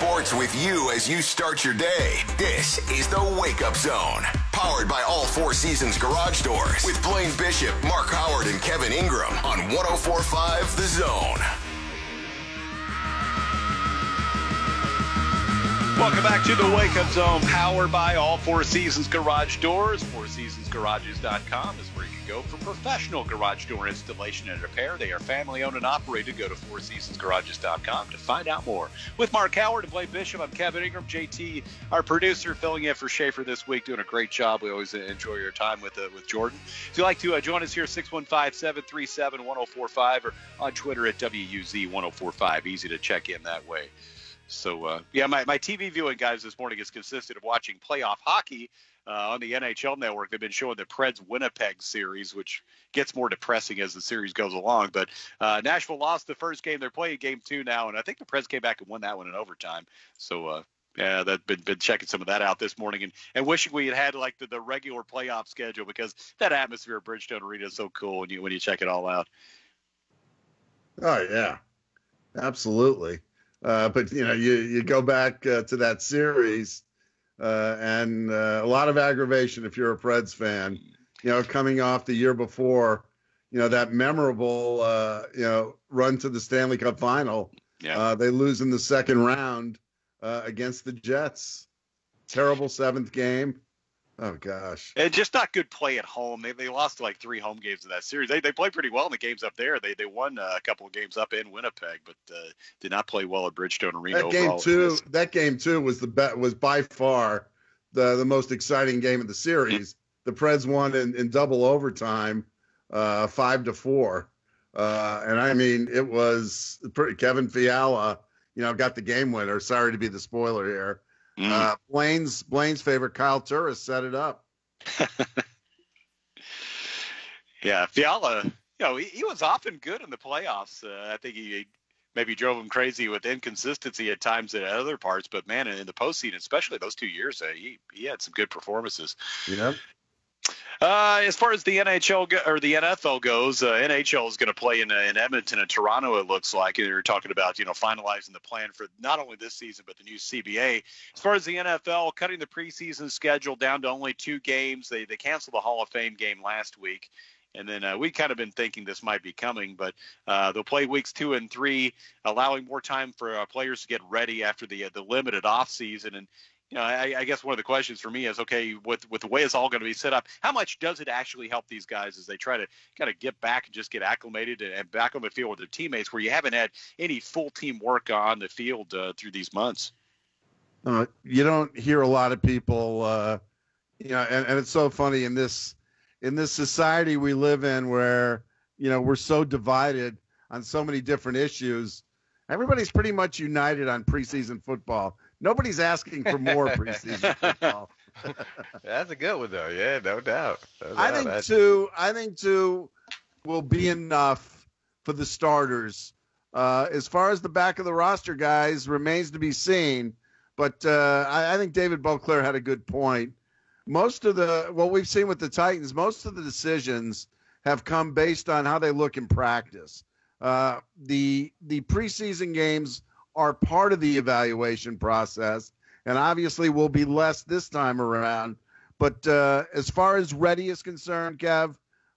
sports with you as you start your day. This is the Wake Up Zone, powered by All Four Seasons Garage Doors, with Blaine Bishop, Mark Howard, and Kevin Ingram on 104.5 The Zone. Welcome back to the Wake Up Zone, powered by All Four Seasons Garage Doors. FourSeasonsGarages.com is where you can go for professional garage door installation and repair. They are family owned and operated. Go to FourSeasonsGarages.com to find out more. With Mark Howard and Blaine Bishop, I'm Kevin Ingram. JT, our producer, filling in for Schaefer this week, doing a great job. We always enjoy your time with Jordan. If you'd like to join us here, 615-737-1045 or on Twitter at WUZ1045. Easy to check in that way. So, my TV viewing, guys, this morning has consisted of watching playoff hockey on the NHL Network. They've been showing the Preds-Winnipeg series, which gets more depressing as the series goes along. But Nashville lost the first game. They're playing game 2 now, and I think the Preds came back and won that one in overtime. So, they've been checking some of that out this morning and wishing we had like the regular playoff schedule, because that atmosphere at Bridgestone Arena is so cool when you check it all out. Oh, yeah, absolutely. But, you go back to that series and a lot of aggravation if you're a Preds fan, coming off the year before, that memorable, run to the Stanley Cup final. Yeah. They lose in the second round against the Jets. Terrible 7th game. Oh, gosh. And just not good play at home. They lost like 3 home games in that series. They played pretty well in the games up there. They won a couple of games up in Winnipeg, but did not play well at Bridgestone Arena overall. That game too was was by far the most exciting game of the series. The Preds won in double overtime, 5-4. And I mean, it was Kevin Fiala, got the game winner. Sorry to be the spoiler here. Blaine's favorite, Kyle Turris, set it up. Yeah, Fiala, he was often good in the playoffs. I think he maybe drove him crazy with inconsistency at times at other parts, but man, in the postseason, especially those 2 years, he had some good performances. Yeah. As far as the NHL or the NFL goes, NHL is going to play in Edmonton and Toronto, it looks like. And you're talking about, finalizing the plan for not only this season, but the new CBA. As far as the NFL, cutting the preseason schedule down to only 2 games. They canceled the Hall of Fame game last week. And then we kind of been thinking this might be coming, but they'll play weeks 2 and 3, allowing more time for players to get ready after the limited off season. And I guess one of the questions for me is, okay, with the way it's all going to be set up, how much does it actually help these guys as they try to kind of get back and just get acclimated and back on the field with their teammates, where you haven't had any full team work on the field through these months? You don't hear a lot of people, and it's so funny in this society we live in where, we're so divided on so many different issues. Everybody's pretty much united on preseason football. Nobody's asking for more preseason football. That's a good one, though. Yeah, no doubt. I think two will be enough for the starters. As far as the back of the roster guys, remains to be seen. But I think David Beauclair had a good point. Most of what we've seen with the Titans, most of the decisions have come based on how they look in practice. The preseason games are part of the evaluation process, and obviously will be less this time around. But as far as ready is concerned, Kev,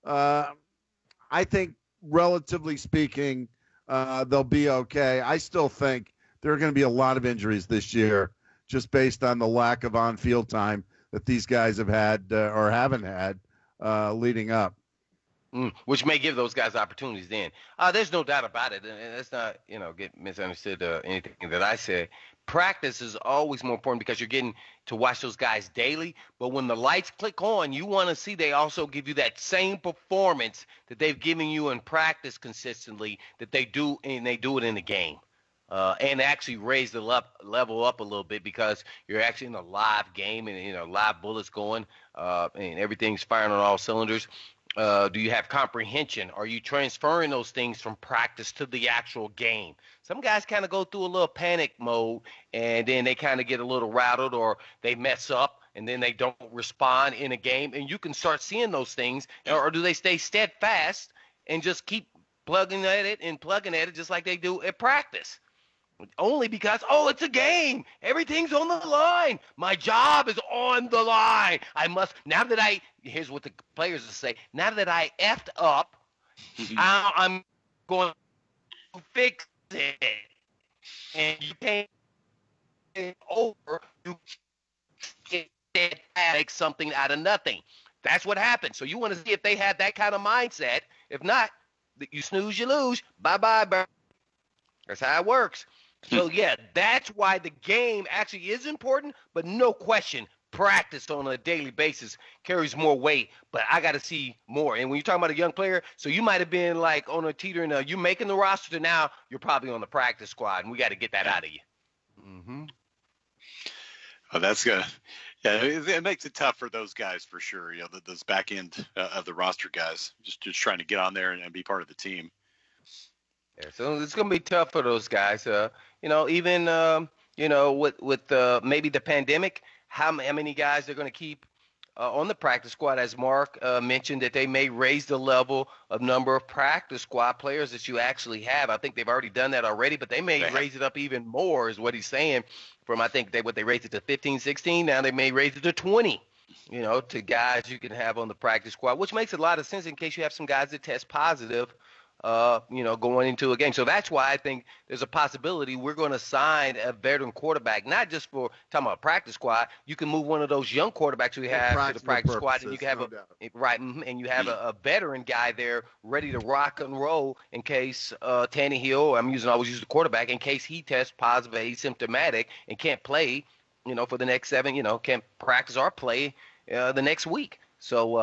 I think relatively speaking, they'll be okay. I still think there are going to be a lot of injuries this year just based on the lack of on-field time that these guys have had or haven't had leading up. Which may give those guys opportunities then. There's no doubt about it. And let's not, get misunderstood anything that I said. Practice is always more important because you're getting to watch those guys daily. But when the lights click on, you want to see they also give you that same performance that they've given you in practice consistently that they do, and they do it in the game. And actually raise the level up a little bit because you're actually in a live game and, live bullets going and everything's firing on all cylinders. Do you have comprehension? Are you transferring those things from practice to the actual game? Some guys kind of go through a little panic mode, and then they kind of get a little rattled or they mess up, and then they don't respond in a game. And you can start seeing those things. Or do they stay steadfast and just keep plugging at it just like they do at practice? Only because, it's a game. Everything's on the line. My job is on the line. Here's what the players will say, now that I effed up, I'm going to fix it. And you can't get over, you can't make something out of nothing. That's what happened. So you want to see if they had that kind of mindset. If not, you snooze, you lose. Bye-bye, bro. That's how it works. So, yeah, that's why the game actually is important, but no question, practice on a daily basis carries more weight, but I got to see more. And when you're talking about a young player, so you might have been like on a teeter, and you're making the roster to now you're probably on the practice squad, and we got to get that out of you. Mm-hmm. Oh, that's good. Yeah, it makes it tough for those guys for sure. Those back end of the roster guys, just trying to get on there and be part of the team. Yeah, so it's gonna be tough for those guys. Even with maybe the pandemic, how many guys they're gonna keep on the practice squad? As Mark mentioned, that they may raise the level of number of practice squad players that you actually have. I think they've already done that already, but they may raise it up even more, is what he's saying. From what they raised it to 15, 16, now they may raise it to 20. To guys you can have on the practice squad, which makes a lot of sense in case you have some guys that test positive. Going into a game. So that's why I think there's a possibility we're going to sign a veteran quarterback, not just for talking about practice squad. You can move one of those young quarterbacks we have to the practice squad, and you can have and you have a veteran guy there ready to rock and roll in case Tannehill, always use the quarterback, in case he tests positive, asymptomatic, and can't play, for the next 7, can't practice or play the next week. So,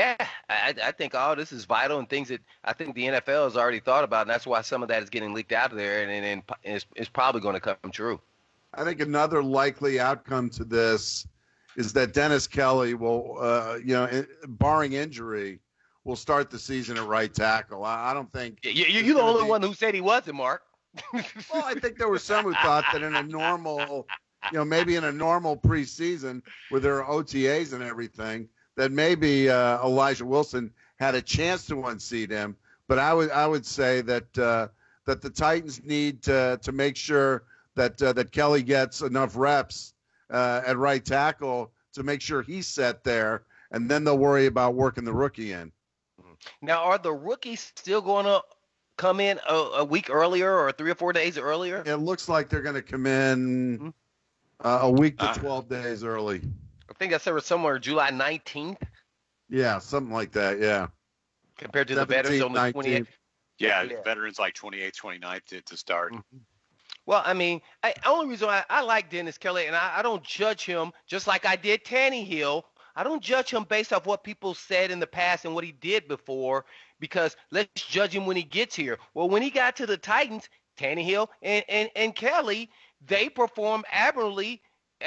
I think all this is vital and things that I think the NFL has already thought about, and that's why some of that is getting leaked out there, and it's probably going to come true. I think another likely outcome to this is that Dennis Kelly will, barring injury, will start the season at right tackle. I don't think – You're the only one who said he wasn't, Mark. Well, I think there were some who thought that in a normal – maybe in a normal preseason where there are OTAs and everything – that maybe Elijah Wilson had a chance to unseat him, but I would say that the Titans need to make sure that Kelly gets enough reps at right tackle to make sure he's set there, and then they'll worry about working the rookie in. Now, are the rookies still going to come in a week earlier or 3 or 4 days earlier? It looks like they're going to come in a week to 12 days early. I think I said it was somewhere July 19th. Yeah, something like that, yeah. Compared to the veterans on the 28th. Yeah, veterans like 28th, 29th to start. Mm-hmm. Well, the only reason I like Dennis Kelly, and I don't judge him just like I did Tannehill. I don't judge him based off what people said in the past and what he did before, because let's judge him when he gets here. Well, when he got to the Titans, Tannehill and Kelly, they performed admirably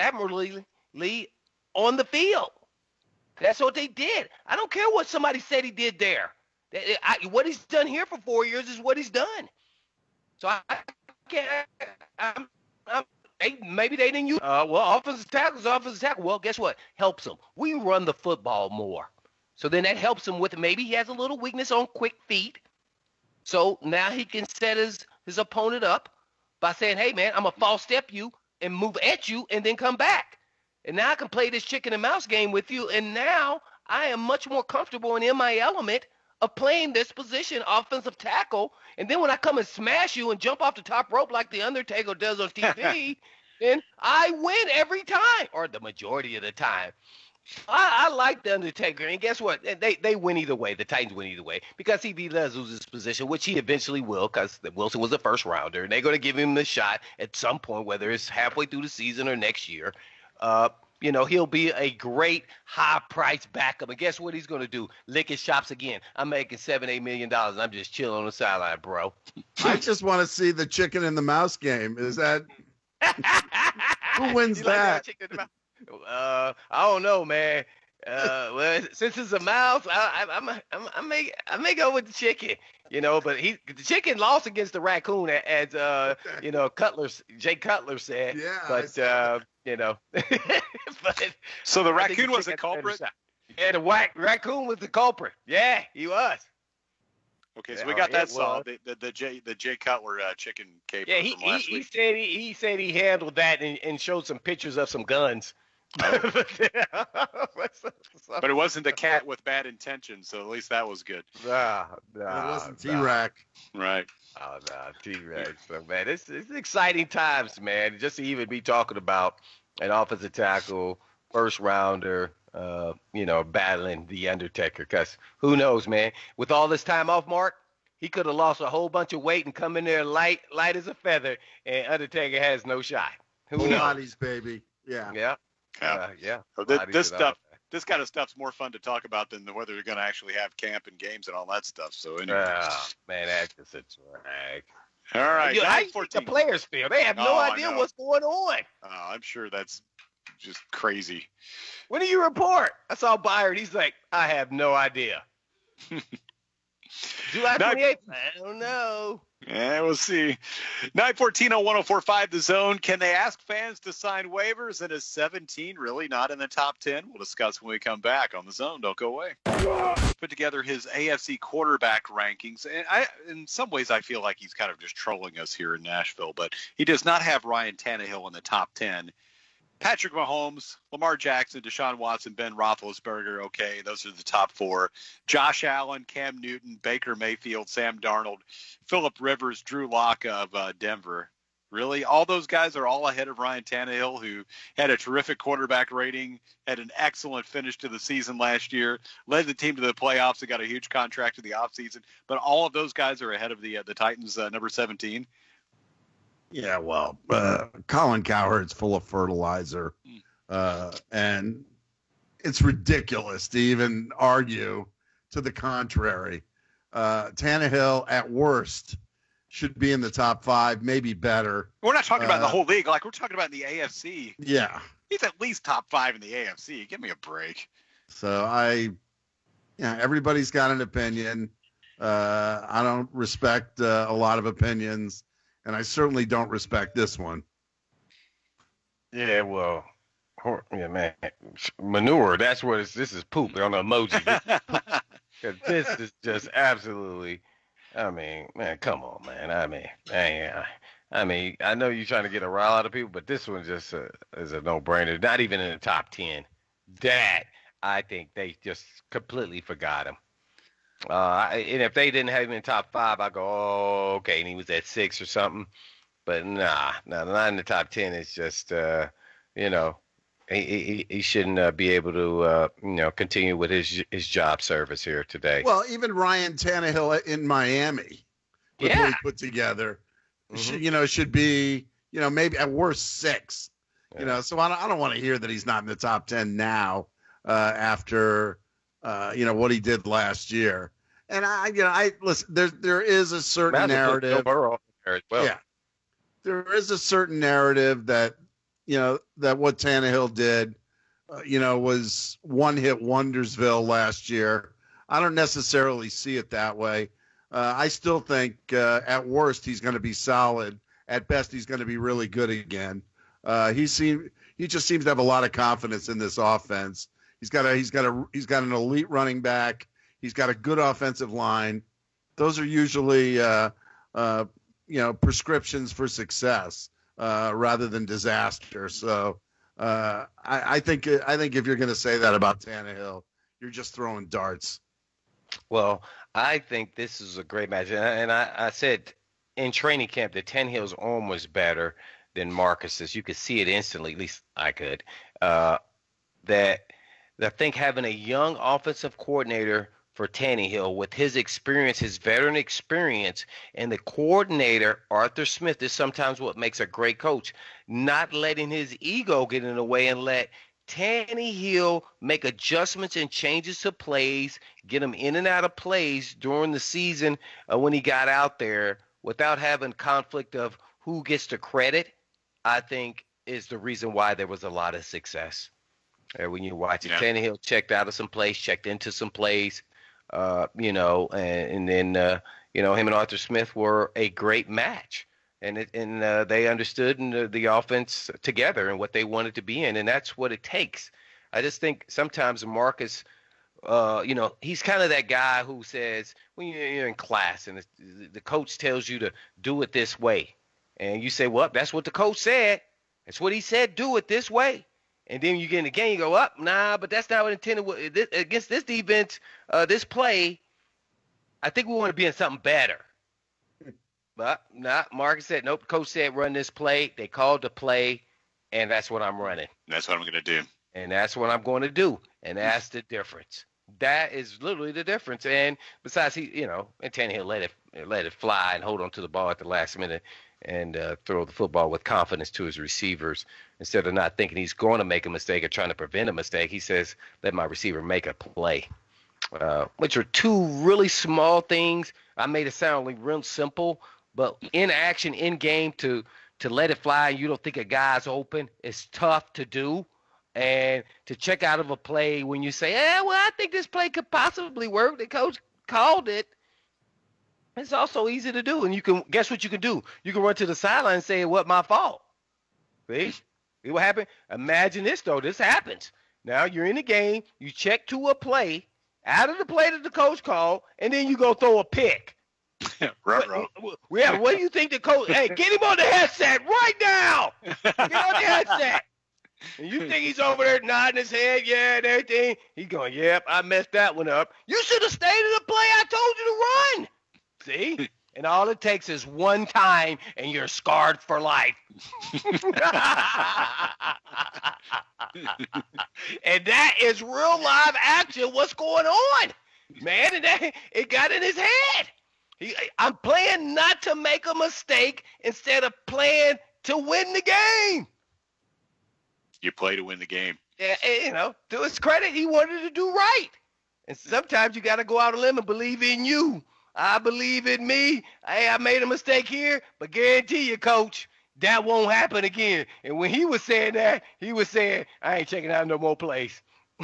on the field. That's what they did. I don't care what somebody said he did there. What he's done here for 4 years is what he's done. So I can't. Maybe they didn't use. Offensive tackle. Well, guess what? Helps them. We run the football more. So then that helps him with maybe he has a little weakness on quick feet. So now he can set his opponent up by saying, hey, man, I'm going to false step you and move at you and then come back. And now I can play this chicken and mouse game with you, and now I am much more comfortable and in my element of playing this position, offensive tackle. And then when I come and smash you and jump off the top rope like The Undertaker does on TV, then I win every time, or the majority of the time. I like The Undertaker, and guess what? They win either way. The Titans win either way, because if he does lose his position, which he eventually will, because Wilson was a first rounder, and they're going to give him the shot at some point, whether it's halfway through the season or next year. He'll be a great high-priced backup. And guess what he's going to do? Lick his chops again. I'm making $7-8 million, and I'm just chilling on the sideline, bro. I just want to see the chicken and the mouse game. Is that who wins that? I don't know, man. Since it's a mouse, I may go with the chicken. But the chicken lost against the raccoon, as Jay Cutler said. Yeah. But so the raccoon was the culprit? Yeah, the raccoon was the culprit. Yeah, he was. Okay, so we got that solved. The Jay Cutler chicken caper from last week. He said he handled that and showed some pictures of some guns. But it wasn't the cat with bad intentions, so at least that was good. It wasn't T-Rack. Right. Oh, no, T-Rex. So, man, it's exciting times, man. Just to even be talking about an offensive tackle, first rounder, battling the Undertaker. Because who knows, man? With all this time off, Mark, he could have lost a whole bunch of weight and come in there light as a feather, and Undertaker has no shot. Who knows? Bodies, baby. Yeah. Yeah. This kind of stuff's more fun to talk about than whether they're going to actually have camp and games and all that stuff. So anyway. Man, that's just a drag. All right. I think the players feel they have no idea what's going on. I'm sure that's just crazy. When do you report? I saw Byard. He's like, I have no idea. July 28th? I don't know. Yeah, we'll see. 914-1045 The Zone. Can they ask fans to sign waivers? And is 17 really not in the top 10? We'll discuss when we come back on The Zone. Don't go away. Put together his AFC quarterback rankings. And in some ways, I feel like he's kind of just trolling us here in Nashville. But he does not have Ryan Tannehill in the top 10. Patrick Mahomes, Lamar Jackson, Deshaun Watson, Ben Roethlisberger, okay, those are the top 4. Josh Allen, Cam Newton, Baker Mayfield, Sam Darnold, Phillip Rivers, Drew Lock of Denver. Really? All those guys are all ahead of Ryan Tannehill, who had a terrific quarterback rating, had an excellent finish to the season last year, led the team to the playoffs and got a huge contract in the offseason. But all of those guys are ahead of the Titans, number 17. Yeah, well, Colin Cowherd's full of fertilizer, and it's ridiculous to even argue to the contrary. Tannehill, at worst, should be in the top 5, maybe better. We're not talking about the whole league. Like, we're talking about in the AFC. Yeah. He's at least top 5 in the AFC. Give me a break. So everybody's got an opinion. I don't respect a lot of opinions. And I certainly don't respect this one. Yeah, well, man, manure. That's what this is poop on an emoji. This is just absolutely. I mean, man, come on, man. I mean, I know you're trying to get a rile out of people, but this one just is a no-brainer. Not even in the top 10. That I think they just completely forgot him. And if they didn't have him in top 5, I go, oh, okay, and he was at 6 or something. But not in the top 10. It's just, he shouldn't be able to, continue with his job service here today. Well, even Ryan Tannehill in Miami, put together, should be, maybe at worst 6. Yeah. So I don't want to hear that he's not in the top 10 now after. What he did last year. And I listen, there is a certain narrative. Yeah. There is a certain narrative that, that what Tannehill did, was one-hit Wondersville last year. I don't necessarily see it that way. I still think at worst he's going to be solid. At best, he's going to be really good again. He just seems to have a lot of confidence in this offense. He's got an elite running back. He's got a good offensive line. Those are usually prescriptions for success rather than disaster. So I think if you're going to say that about Tannehill, you're just throwing darts. Well, I think this is a great match, and I said in training camp that Tannehill's arm was better than Marcus's. You could see it instantly. At least I could. I think having a young offensive coordinator for Tannehill with his experience, his veteran experience, and the coordinator, Arthur Smith, is sometimes what makes a great coach, not letting his ego get in the way and let Tannehill make adjustments and changes to plays, get him in and out of plays during the season when he got out there without having conflict of who gets the credit, I think is the reason why there was a lot of success. When you watch it, Tannehill checked out of some plays, checked into some plays, and then him and Arthur Smith were a great match, and they understood the offense together and what they wanted to be in, and that's what it takes. I just think sometimes Marcus he's kind of that guy who says when you're in class and the coach tells you to do it this way, and you say, well, that's what the coach said. That's what he said, do it this way. And then you get in the game, you go, up, nah, but that's not what intended against this defense, this play. I think we want to be in something better. But Marcus said, nope, the coach said run this play. They called the play, and that's what I'm running. That's what I'm going to do. And that's what I'm going to do. And that's the difference. That is literally the difference. And besides, and Tannehill let it fly and hold on to the ball at the last minute and throw the football with confidence to his receivers instead of not thinking he's going to make a mistake or trying to prevent a mistake. He says, let my receiver make a play, which are two really small things. I made it sound like real simple, but in action, in game, to let it fly and you don't think a guy's open is tough to do. And to check out of a play when you say, I think this play could possibly work. The coach called it. It's also easy to do. And you can guess what you can do? You can run to the sideline and say, it wasn't my fault. See what happened? Imagine this, though. This happens. Now you're in the game. You check to a play, out of the play that the coach called, and then you go throw a pick. What do you think the coach – hey, get him on the headset right now. Get on the headset. And you think he's over there nodding his head, yeah, and everything. He's going, yep, I messed that one up. You should have stayed in the play I told you to run. See? And all it takes is one time, and you're scarred for life. And that is real live action. What's going on? Man, and it got in his head. I'm playing not to make a mistake instead of playing to win the game. You play to win the game. Yeah, to his credit, he wanted to do right. And sometimes you got to go out on a limb and believe in you. I believe in me. Hey, I made a mistake here, but guarantee you, Coach, that won't happen again. And when he was saying that, he was saying, I ain't checking out no more plays.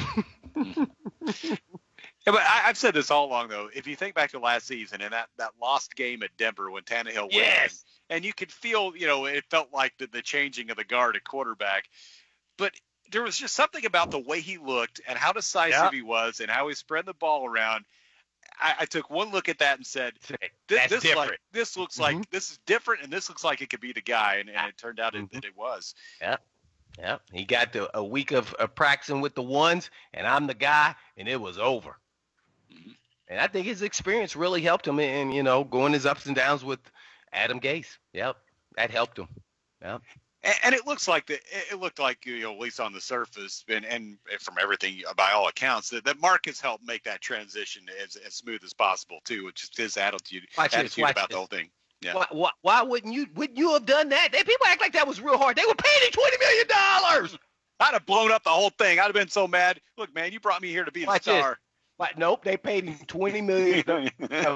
Yeah, but I've said this all along, though. If you think back to last season and that lost game at Denver when Tannehill went, and you could feel, it felt like the changing of the guard at quarterback. But there was just something about the way he looked and how decisive he was and how he spread the ball around. I took one look at that and said, this different. This looks like this is different, and this looks like it could be the guy. And it turned out that it was. Yeah. He got a week of practicing with the ones, and I'm the guy, and it was over. Mm-hmm. And I think his experience really helped him in, going his ups and downs with Adam Gase. Yep, that helped him. Yep. And it looks like it looked like, at least on the surface and from everything, by all accounts, that Marcus helped make that transition as smooth as possible too, which is his attitude about the whole thing. Yeah. Why wouldn't you have done that? People act like that was real hard. They were paying him $20 million. I'd have blown up the whole thing. I'd have been so mad. Look, man, you brought me here to be the star. But nope, they paid him $20 million.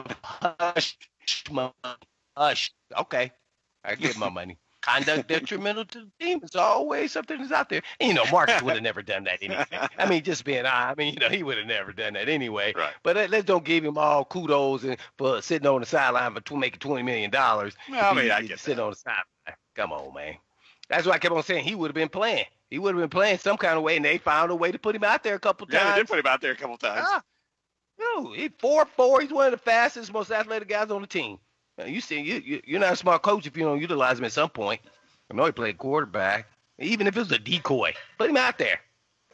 Hush. Okay, I get my money. Conduct detrimental to the team. It's always something that's out there. And, Marcus would have never done that anyway. I mean, just being he would have never done that anyway. Right. But let's don't give him all kudos for sitting on the sideline for making $20 million. Well, I get sitting on the sideline. Come on, man. That's why I kept on saying he would have been playing. He would have been playing some kind of way, and they found a way to put him out there a couple times. Yeah, they did put him out there a couple times. He's 4'4". He's one of the fastest, most athletic guys on the team. You're not a smart coach if you don't utilize him at some point. I know he played quarterback. Even if it was a decoy, put him out there.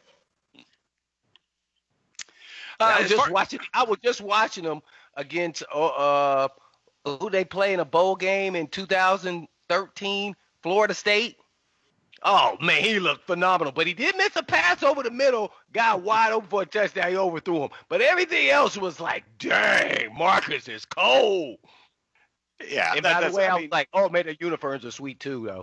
I was just watching him against who they play in a bowl game in 2013, Florida State. Oh, man, he looked phenomenal. But he did miss a pass over the middle, got wide open for a touchdown. He overthrew him. But everything else was like, dang, Marcus is cold. Yeah. And by the way, I was like, man, the uniforms are sweet too, though.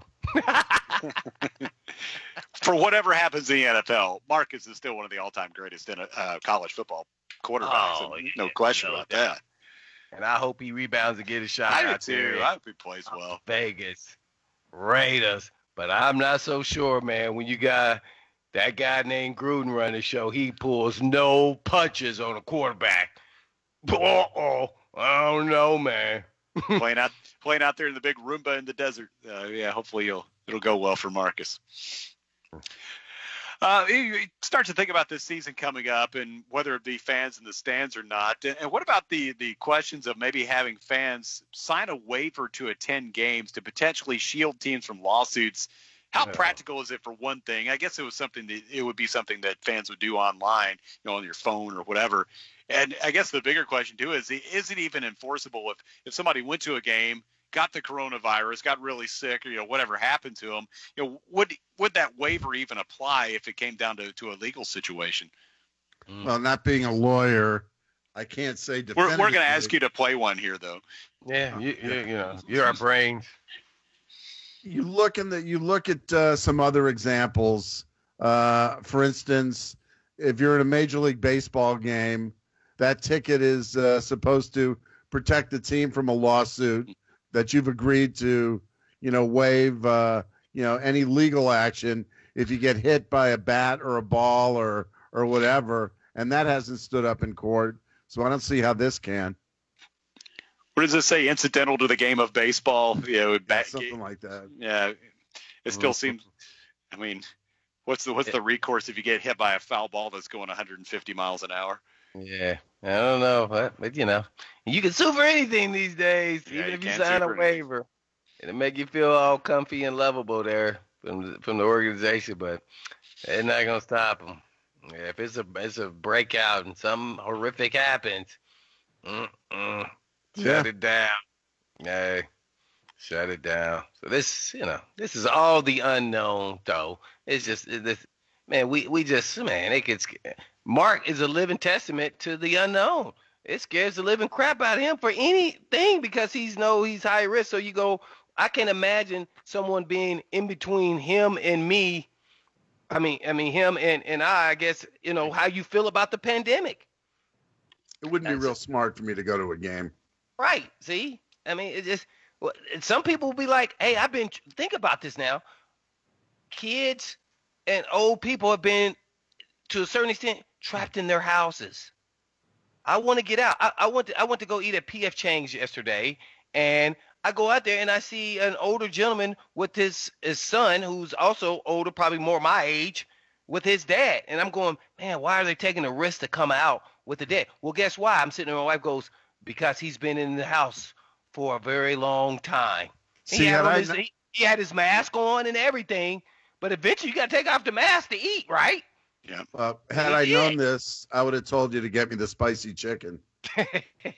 For whatever happens in the NFL, Marcus is still one of the all-time greatest in college football quarterbacks. No question about that. And I hope he rebounds and get a shot out there. I hope he plays well. Vegas Raiders. But I'm not so sure, man. When you got that guy named Gruden running the show, he pulls no punches on a quarterback. I don't know, man. playing out there in the big Roomba in the desert. Hopefully it'll go well for Marcus. You start to think about this season coming up and whether it be fans in the stands or not. And what about the questions of maybe having fans sign a waiver to attend games to potentially shield teams from lawsuits? How practical is it for one thing? I guess it would be something that fans would do online, on your phone or whatever. And I guess the bigger question too is it even enforceable if somebody went to a game, got the coronavirus, got really sick, or whatever happened to them, would that waiver even apply if it came down to a legal situation? Well, not being a lawyer, I can't say definitively. We're going to ask you to play one here, though. Yeah, you're our brains. You look at some other examples. For instance, if you're in a Major League Baseball game, that ticket is supposed to protect the team from a lawsuit that you've agreed to, waive, any legal action if you get hit by a bat or a ball or whatever, and that hasn't stood up in court. So I don't see how this can. What does it say? Incidental to the game of baseball? Something like that. Yeah, it still seems. I mean, what's the recourse if you get hit by a foul ball that's going 150 miles an hour? Yeah, I don't know, but you can sue for anything these days, even if you sign a waiver. It'll make you feel all comfy and lovable there from the organization, but it's not gonna stop them. Yeah, if it's a breakout and something horrific happens, shut it down. Hey, shut it down. So this is all the unknown, though. It's just this, man. It gets. Mark is a living testament to the unknown. It scares the living crap out of him for anything because he's high risk. So I can imagine someone being in between him and me. I mean him and I guess, how you feel about the pandemic. It wouldn't be real smart for me to go to a game. Right. See? I mean, some people will be like, hey, think about this now. Kids and old people have been, to a certain extent, trapped in their houses. I want to get out. I went to go eat at P.F. Chang's yesterday, and I go out there and I see an older gentleman with his son, who's also older, probably more my age, with his dad. And I'm going, man, why are they taking the risk to come out with the dad? Well, guess why? I'm sitting there, my wife goes, because he's been in the house for a very long time. He had his mask on and everything, but eventually you got to take off the mask to eat, right? Yeah. Had I known this, I would have told you to get me the spicy chicken. I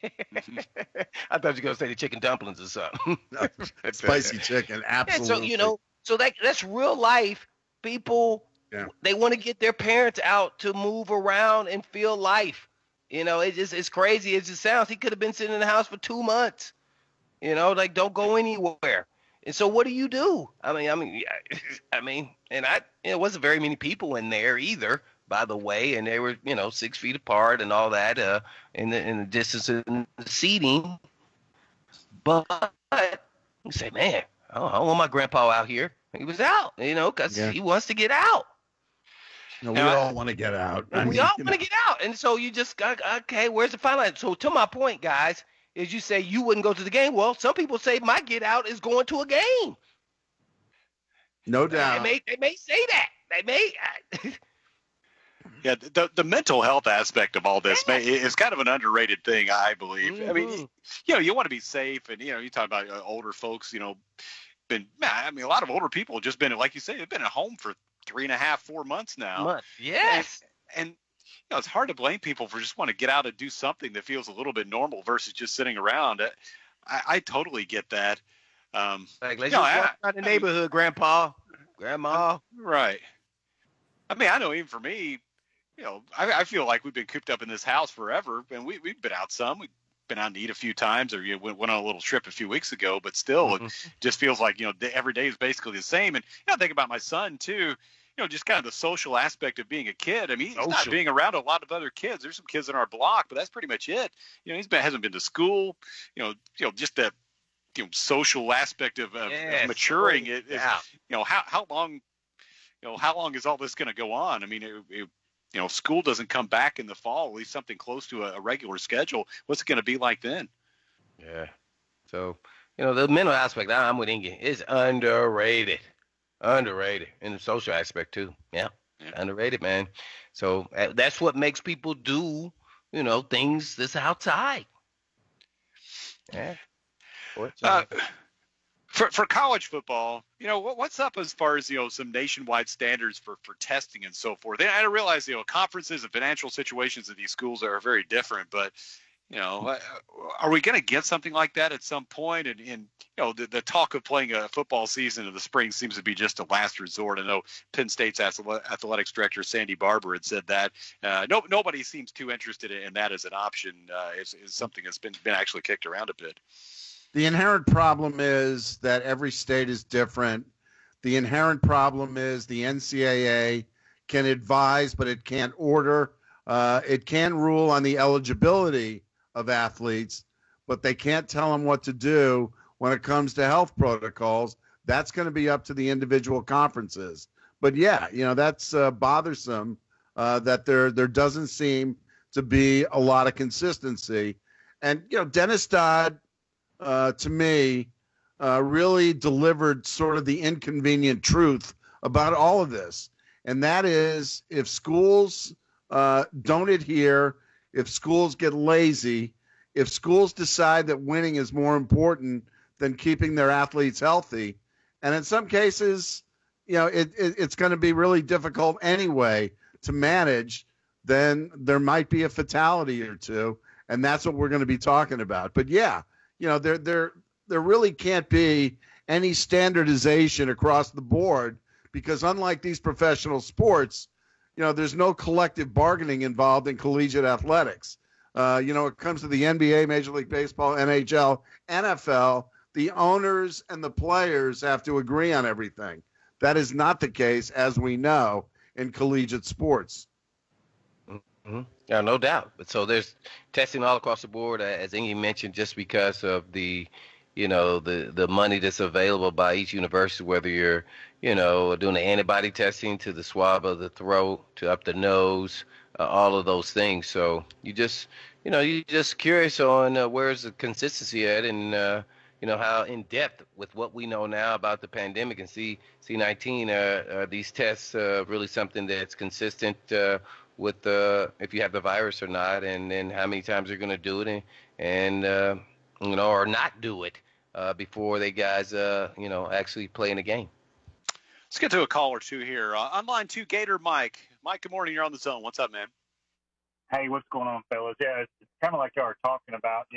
thought you were going to say the chicken dumplings or something. No, spicy chicken, absolutely. And so that's real life. People, they want to get their parents out to move around and feel life. It's crazy as it sounds. He could have been sitting in the house for 2 months. Don't go anywhere. And so what do you do? I mean, and it wasn't very many people in there either, by the way, and they were, 6 feet apart and all that, in the distance in the seating. But you say, man, I don't want my grandpa out here. He was out, because he wants to get out. No, we all want to get out. We all want to get out. And so you just got, okay, where's the fine line? So to my point, guys, is you say you wouldn't go to the game. Well, some people say my get out is going to a game. No doubt. They may say that. They may. Yeah, the mental health aspect of all this is kind of an underrated thing, I believe. Mm-hmm. I mean, you want to be safe, and you talk about older folks. A lot of older people have just been, like you say, they've been at home for 3.5, 4 months now. Yes. And it's hard to blame people for just want to get out and do something that feels a little bit normal versus just sitting around. I totally get that. Let's just walk around the neighborhood, Grandpa, Grandma. Right. I mean, I know even for me, I feel like we've been cooped up in this house forever, and we've been out some. We've been out to eat a few times, or went on a little trip a few weeks ago, but still, it just feels like, every day is basically the same. And I think about my son too. Just kind of the social aspect of being a kid. I mean, he's not being around a lot of other kids. There's some kids in our block, but that's pretty much it. Hasn't been to school. Just that social aspect of maturing. How long is all this going to go on? I mean, if school doesn't come back in the fall, at least something close to a regular schedule, what's it going to be like then? Yeah. So the mental aspect, I'm with Inge, is underrated. Underrated in the social aspect too. Yeah. Yeah. Underrated, man. So that's what makes people do, things that's outside. Yeah. Uh, for college football, what's up as far as some nationwide standards for testing and so forth. And I realize conferences and financial situations of these schools are very different, but are we going to get something like that at some point? And the talk of playing a football season in the spring seems to be just a last resort. I know Penn State's athletics director Sandy Barber had said that. Nobody seems too interested in that as an option. Is something that's been actually kicked around a bit. The inherent problem is that every state is different. The inherent problem is the NCAA can advise, but it can't order. It can rule on the eligibility of athletes, but they can't tell them what to do when it comes to health protocols. That's going to be up to the individual conferences. But yeah, that's bothersome that there doesn't seem to be a lot of consistency. And, Dennis Dodd, to me, really delivered sort of the inconvenient truth about all of this. And that is, if schools don't adhere, if schools get lazy, if schools decide that winning is more important than keeping their athletes healthy, and in some cases, it's going to be really difficult anyway to manage, then there might be a fatality or two, and that's what we're going to be talking about. But yeah, there really can't be any standardization across the board, because unlike these professional sports, there's no collective bargaining involved in collegiate athletics. It comes to the NBA, Major League Baseball, NHL, NFL, the owners and the players have to agree on everything. That is not the case, as we know, in collegiate sports. Mm-hmm. Yeah, no doubt. But so there's testing all across the board, as Ingy mentioned, just because of the money that's available by each university, whether you're, doing the antibody testing to the swab of the throat, to up the nose, all of those things. So you're just curious on where's the consistency at, and how in depth with what we know now about the pandemic and C19, are these tests really something that's consistent with if you have the virus or not, and then how many times they're going to do it and or not do it before they guys actually play in a game. Let's get to a call or two here. On line 2, Gator Mike. Mike, good morning. You're on the zone. What's up, man? Hey, what's going on, fellas? Yeah, it's kind of like y'all are talking about,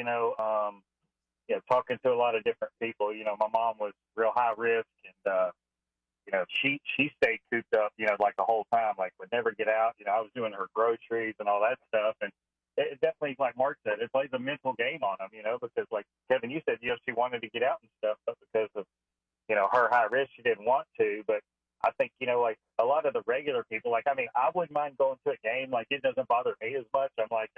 talking to a lot of different people. My mom was real high risk, and she stayed cooped up, like the whole time, like would never get out. I was doing her groceries and all that stuff, and it definitely, like Mark said, it plays a mental game on them, because like Kevin, you said, she wanted to get out and stuff, but because of her high risk, she didn't want to. But I think like a lot of the regular people, like I wouldn't mind going to a game. Like it doesn't bother me as much. I'm like,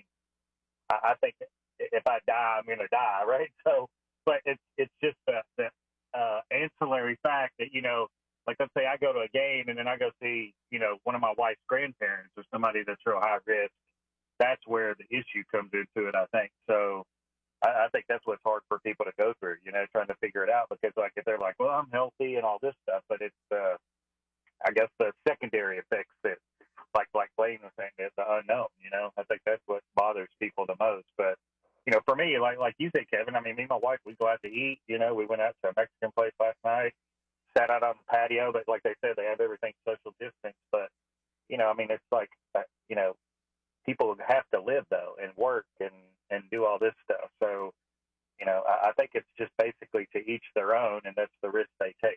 I think if I die, I'm gonna die, right? So, but it's just the ancillary fact that like let's say I go to a game and then I go see one of my wife's grandparents or somebody that's real high risk. That's where the issue comes into it, I think. So I think that's what's hard for people to go through, trying to figure it out, because like if they're like, well, I'm healthy and all this stuff, but it's I guess the secondary effects that like Blaine was saying, is the unknown. I think that's what bothers people the most. But for me, like you said, Kevin, me and my wife, we go out to eat. We went out to a Mexican place last night, sat out on the patio, but like they said, they have everything social distance. But it's like people have to live though and work and do all this stuff. So I think it's just basically to each their own, and that's the risk they take.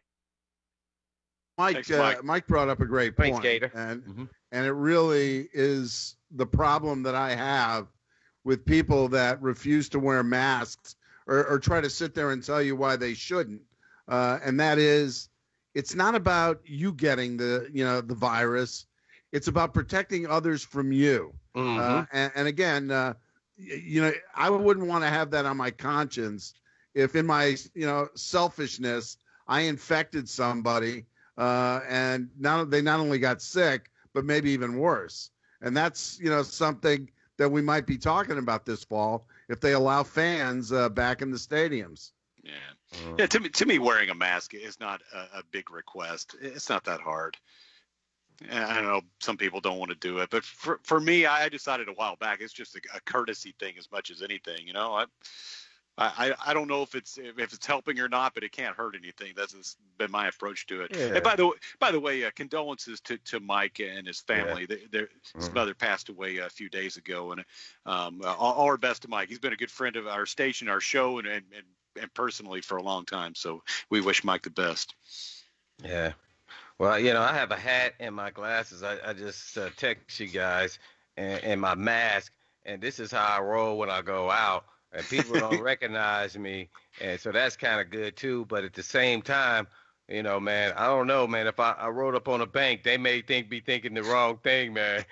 Mike brought up a great point. Thanks, Gator. And it really is the problem that I have with people that refuse to wear masks or try to sit there and tell you why they shouldn't. And that is, it's not about you getting the virus. It's about protecting others from you. Mm-hmm. And again, I wouldn't want to have that on my conscience if in my, selfishness, I infected somebody and they not only got sick, but maybe even worse. And that's, something that we might be talking about this fall if they allow fans back in the stadiums. Yeah. Yeah. To me, wearing a mask is not a big request. It's not that hard. And I know some people don't want to do it, but for me, I decided a while back it's just a courtesy thing as much as anything. I don't know if it's helping or not, but it can't hurt anything. That's been my approach to it. Yeah. And by the way, condolences to Mike and his family. His mother passed away a few days ago, and all our best to Mike. He's been a good friend of our station, our show, and personally for a long time. So we wish Mike the best. Yeah. Well, I have a hat and my glasses. I just text you guys and my mask, and this is how I roll when I go out. And people don't recognize me, and so that's kind of good too. But at the same time, man, I don't know, man. If I rode up on a bank, they may be thinking the wrong thing, man.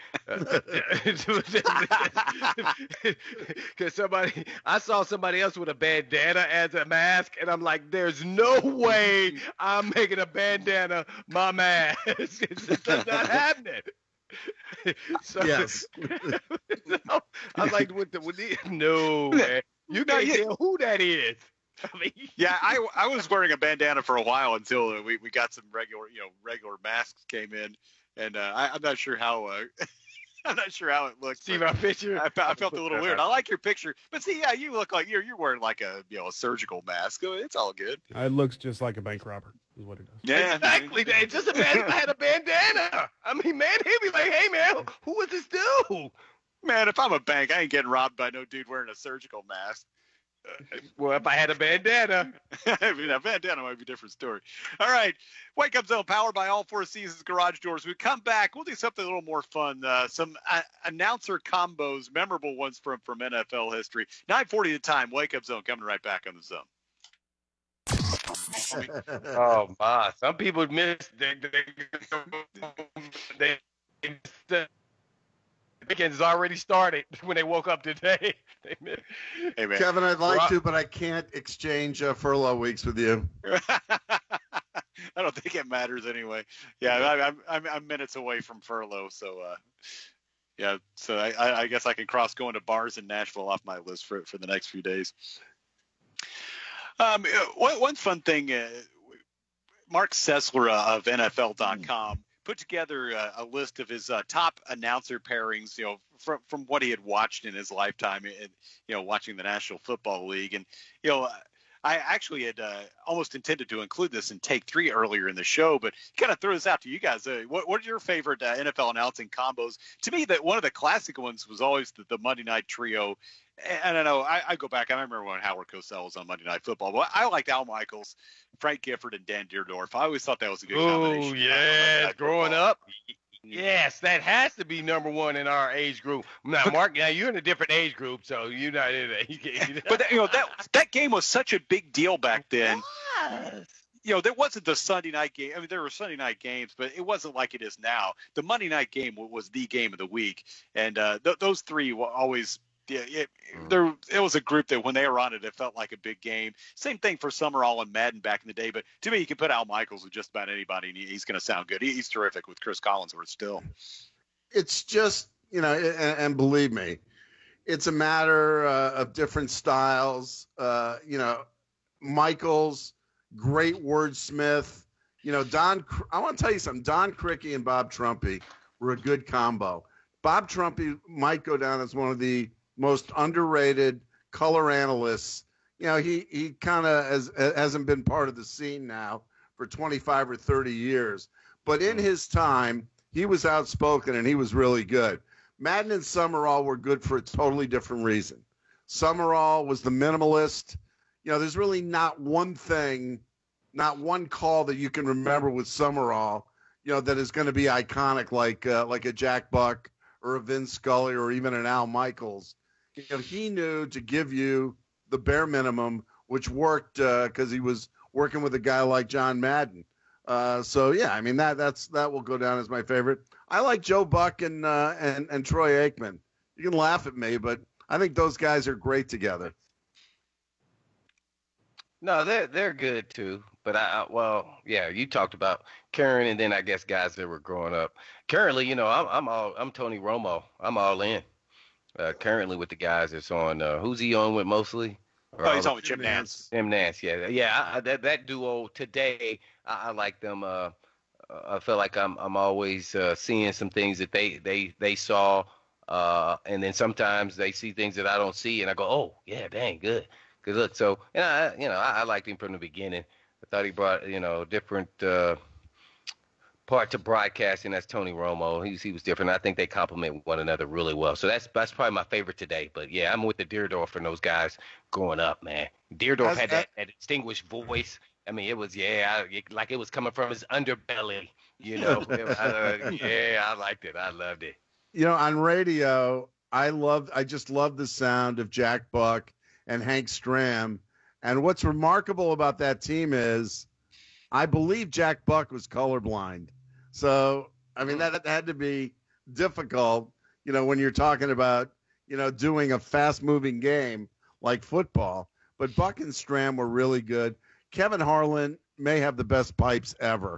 Because I saw somebody else with a bandana as a mask, and I'm like, there's no way I'm making a bandana my mask. It's just not happening. So, Yes. so, I'm like, no, man. You can't tell who that is. I mean, yeah, I was wearing a bandana for a while until we got some regular masks came in, and I'm not sure how I'm not sure how it looks. See my picture? I felt a little weird. I like your picture, but see, yeah, you look like you're wearing like a a surgical mask. It's all good. It looks just like a bank robber, is what it does. Yeah, exactly. It's just I had a bandana. I mean, man, he'd be like, "Hey, man, who is this dude?" Man, if I'm a bank, I ain't getting robbed by no dude wearing a surgical mask. Well, if I had a bandana. I mean, a bandana might be a different story. All right. Wake Up Zone, powered by All Four Seasons Garage Doors. We come back. We'll do something a little more fun. Some announcer combos, memorable ones from NFL history. 9:40 the time. Wake Up Zone coming right back on the Zone. Oh, my. Some people miss the weekend has already started when they woke up today. Hey, man. Kevin, I'd like to, but I can't exchange furlough weeks with you. I don't think it matters anyway. Yeah, I'm minutes away from furlough, so yeah. So I guess I can cross going to bars in Nashville off my list for the next few days. One fun thing, Mark Sessler of NFL.com put together a list of his top announcer pairings, from what he had watched in his lifetime, watching the National Football League. And, I actually had almost intended to include this in Take 3 earlier in the show, but kind of throw this out to you guys. What are your favorite NFL announcing combos? To me, that one of the classic ones was always the Monday Night Trio. And I know I go back. I remember when Howard Cosell was on Monday Night Football, but I liked Al Michaels, Frank Gifford, and Dan Deerdorf. I always thought that was a good combination. Oh, yeah. Growing up. Yes, that has to be number one in our age group. Now, Mark, you're in a different age group, so you're not in it. But that game was such a big deal back then. There wasn't the Sunday night game. I mean, there were Sunday night games, but it wasn't like it is now. The Monday night game was the game of the week, and those three were always. Yeah, it was a group that when they were on it, it felt like a big game. Same thing for Summerall and Madden back in the day. But to me, you can put Al Michaels with just about anybody, and he's going to sound good. He's terrific with Chris Collinsworth still. It's just, and believe me, it's a matter of different styles. Michaels, great wordsmith. I want to tell you something. Don Criqui and Bob Trumpy were a good combo. Bob Trumpy might go down as one of the most underrated color analysts. He kind of hasn't been part of the scene now for 25 or 30 years. But in his time, he was outspoken and he was really good. Madden and Summerall were good for a totally different reason. Summerall was the minimalist. There's really not one thing, not one call that you can remember with Summerall, that is going to be iconic like a Jack Buck or a Vince Scully or even an Al Michaels. He knew to give you the bare minimum, which worked because he was working with a guy like John Madden. So yeah, I mean that will go down as my favorite. I like Joe Buck and Troy Aikman. You can laugh at me, but I think those guys are great together. No, they're good too. But you talked about Karen, and then I guess guys that were growing up. Currently, I'm Tony Romo. I'm all in. Currently with the guys that's on. Who's he on with mostly? He's on with Jim Nantz. Jim Nantz, yeah. That duo today. I like them I feel like I'm always seeing some things that they saw, and then sometimes they see things that I don't see, and I go, oh yeah, dang, good look. So I liked him from the beginning. I thought he brought different part to broadcasting. That's Tony Romo. He was different. I think they complement one another really well. So that's probably my favorite today. But yeah, I'm with the Deerdorf and those guys growing up, man. Deerdorf had that distinguished voice. I mean, it was like it was coming from his underbelly. I liked it. I loved it. On radio, I just love the sound of Jack Buck and Hank Stram. And what's remarkable about that team is, I believe Jack Buck was colorblind. So, I mean, that had to be difficult, when you're talking about, doing a fast-moving game like football. But Buck and Stram were really good. Kevin Harlan may have the best pipes ever.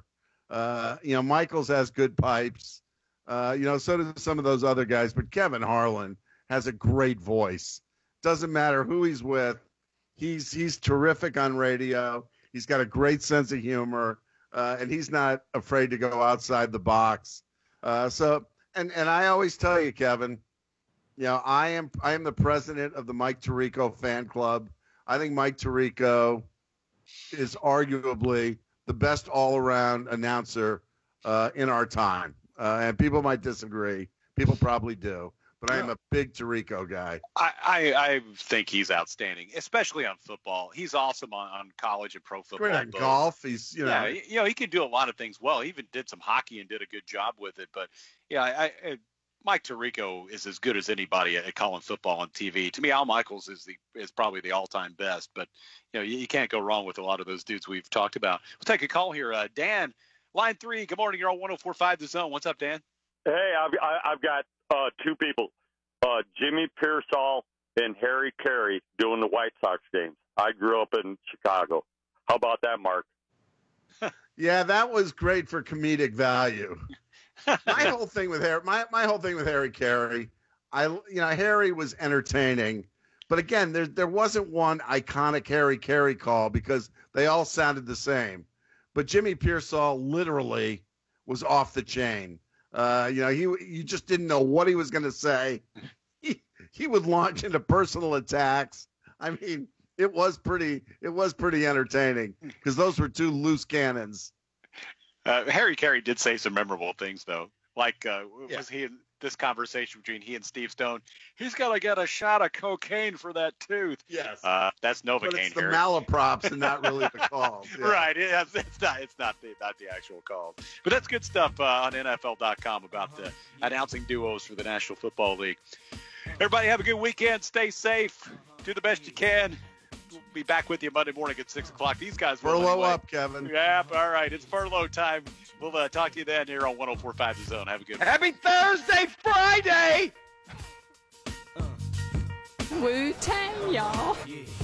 Michaels has good pipes. So do some of those other guys. But Kevin Harlan has a great voice. Doesn't matter who he's with. He's terrific on radio. He's got a great sense of humor, and he's not afraid to go outside the box. And I always tell you, Kevin, I am the president of the Mike Tirico fan club. I think Mike Tirico is arguably the best all-around announcer in our time. And people might disagree. People probably do. But I am a big Tirico guy. I think he's outstanding, especially on football. He's awesome on college and pro football. Great on golf. He's, he can do a lot of things well. He even did some hockey and did a good job with it. But, Mike Tirico is as good as anybody at calling football on TV. To me, Al Michaels is probably the all-time best. But, you can't go wrong with a lot of those dudes we've talked about. We'll take a call here. Dan, line 3. Good morning. You're on 104.5 The Zone. What's up, Dan? Hey, I've got two people, Jimmy Pearsall and Harry Carey doing the White Sox games. I grew up in Chicago. How about that, Mark? Yeah, that was great for comedic value. My whole thing with Harry Carey, Harry was entertaining, but again, there wasn't one iconic Harry Carey call because they all sounded the same. But Jimmy Pearsall literally was off the chain. You just didn't know what he was going to say. He would launch into personal attacks. I mean, it was pretty entertaining because those were two loose cannons. Harry Carey did say some memorable things, though. Like, was he in this conversation between he and Steve Stone? He's got to get a shot of cocaine for that tooth. Yes. That's Novocaine. But it's the malaprops and not really the calls. Yeah. Right. It's not the actual calls. But that's good stuff on NFL.com about the announcing duos for the National Football League. Everybody have a good weekend. Stay safe. Do the best you can. We'll be back with you Monday morning at 6 o'clock. These guys will furlough up, Kevin. Yeah, all right. It's furlough time. We'll talk to you then here on 104.5 The Zone. Have a good one. Happy Thursday, Friday! Wu-Tang, y'all. Yeah.